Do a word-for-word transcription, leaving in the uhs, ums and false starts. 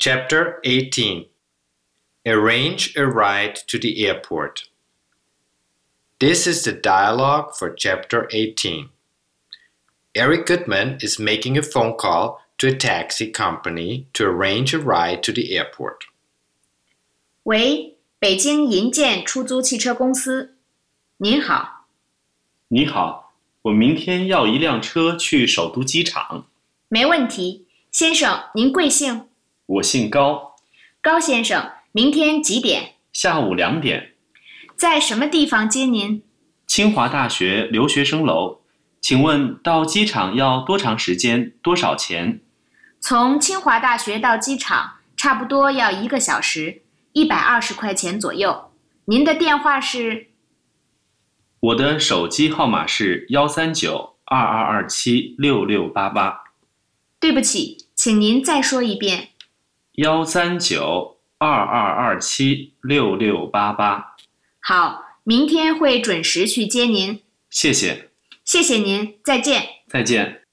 Chapter eighteen. Arrange a ride to the airport. This is the dialogue for Chapter eighteen. Eric Goodman is making a phone call to a taxi company to arrange a ride to the airport. 喂，北京银建出租汽车公司。您好。 你好，我明天要一辆车去首都机场。 没问题，先生，您贵姓？ 我姓高。 高先生，明天几点？ 下午两点。 在什么地方接您？ 清华大学留学生楼。请问到机场要多长时间？多少钱？ 从清华大学到机场差不多要一个小时，一百二十块钱左右。您的电话是？ 我的手机号码是幺三九二二二七六六八八。 对不起，请您再说一遍。 幺三九二二二七六六八八。 好，明天会准时去接您。 谢谢。 谢谢您，再见。 再见。